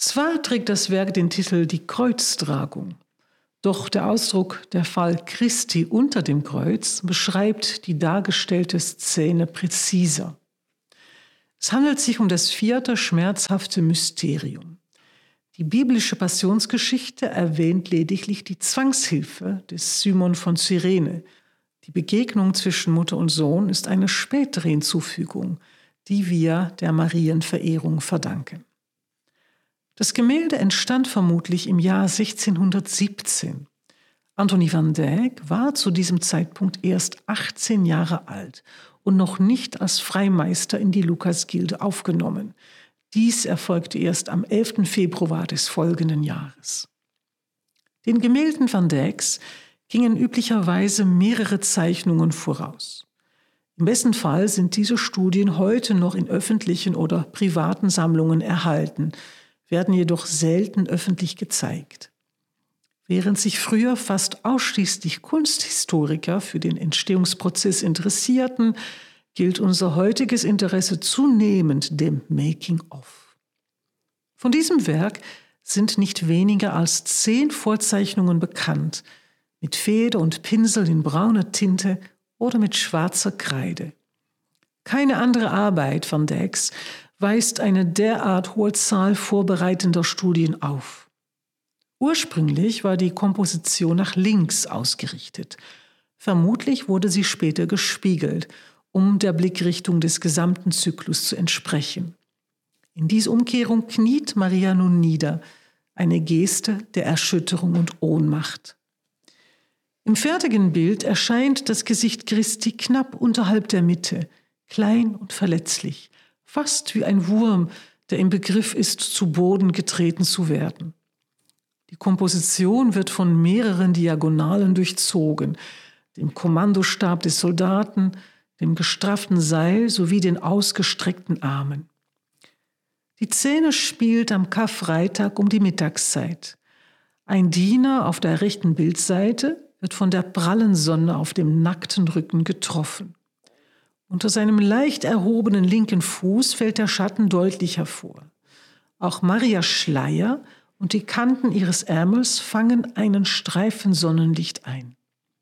Zwar trägt das Werk den Titel Die Kreuztragung, doch der Ausdruck der Fall Christi unter dem Kreuz beschreibt die dargestellte Szene präziser. Es handelt sich um das 4. schmerzhafte Mysterium. Die biblische Passionsgeschichte erwähnt lediglich die Zwangshilfe des Simon von Cyrene. Die Begegnung zwischen Mutter und Sohn ist eine spätere Hinzufügung, die wir der Marienverehrung verdanken. Das Gemälde entstand vermutlich im Jahr 1617. Anthony van Dyck war zu diesem Zeitpunkt erst 18 Jahre alt und noch nicht als Freimeister in die Lukasgilde aufgenommen. Dies erfolgte erst am 11. Februar des folgenden Jahres. Den Gemälden van Dycks gingen üblicherweise mehrere Zeichnungen voraus. Im besten Fall sind diese Studien heute noch in öffentlichen oder privaten Sammlungen erhalten, werden jedoch selten öffentlich gezeigt. Während sich früher fast ausschließlich Kunsthistoriker für den Entstehungsprozess interessierten, gilt unser heutiges Interesse zunehmend dem Making-of. Von diesem Werk sind nicht weniger als 10 Vorzeichnungen bekannt, mit Feder und Pinsel in brauner Tinte oder mit schwarzer Kreide. Keine andere Arbeit van Dycks weist eine derart hohe Zahl vorbereitender Studien auf. Ursprünglich war die Komposition nach links ausgerichtet. Vermutlich wurde sie später gespiegelt, um der Blickrichtung des gesamten Zyklus zu entsprechen. In dieser Umkehrung kniet Maria nun nieder, eine Geste der Erschütterung und Ohnmacht. Im fertigen Bild erscheint das Gesicht Christi knapp unterhalb der Mitte, klein und verletzlich, fast wie ein Wurm, der im Begriff ist, zu Boden getreten zu werden. Die Komposition wird von mehreren Diagonalen durchzogen, dem Kommandostab des Soldaten, dem gestrafften Seil sowie den ausgestreckten Armen. Die Szene spielt am Karfreitag um die Mittagszeit. Ein Diener auf der rechten Bildseite wird von der prallen Sonne auf dem nackten Rücken getroffen. Unter seinem leicht erhobenen linken Fuß fällt der Schatten deutlich hervor. Auch Marias Schleier und die Kanten ihres Ärmels fangen einen Streifen Sonnenlicht ein.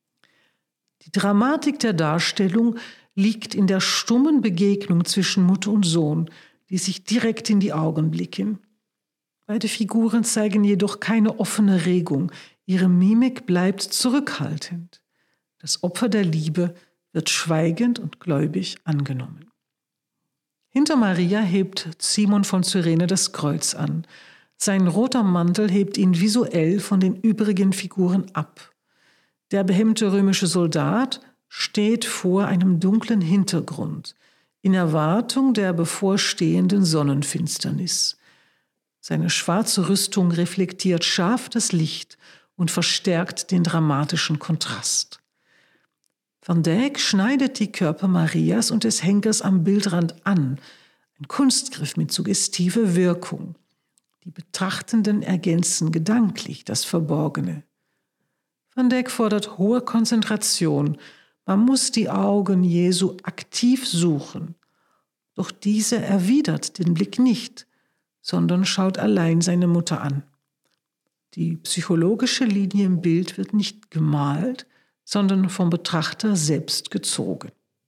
Die Dramatik der Darstellung liegt in der stummen Begegnung zwischen Mutter und Sohn, die sich direkt in die Augen blicken. Beide Figuren zeigen jedoch keine offene Regung, ihre Mimik bleibt zurückhaltend. Das Opfer der Liebe wird schweigend und gläubig angenommen. Hinter Maria hebt Simon von Cyrene das Kreuz an. Sein roter Mantel hebt ihn visuell von den übrigen Figuren ab. Der behemmte römische Soldat steht vor einem dunklen Hintergrund, in Erwartung der bevorstehenden Sonnenfinsternis. Seine schwarze Rüstung reflektiert scharf das Licht und verstärkt den dramatischen Kontrast. Van Dyck schneidet die Körper Marias und des Henkers am Bildrand an, ein Kunstgriff mit suggestiver Wirkung. Die Betrachtenden ergänzen gedanklich das Verborgene. Van Dyck fordert hohe Konzentration. Man muss die Augen Jesu aktiv suchen. Doch diese erwidert den Blick nicht, sondern schaut allein seine Mutter an. Die psychologische Linie im Bild wird nicht gemalt, sondern vom Betrachter selbst gezogen.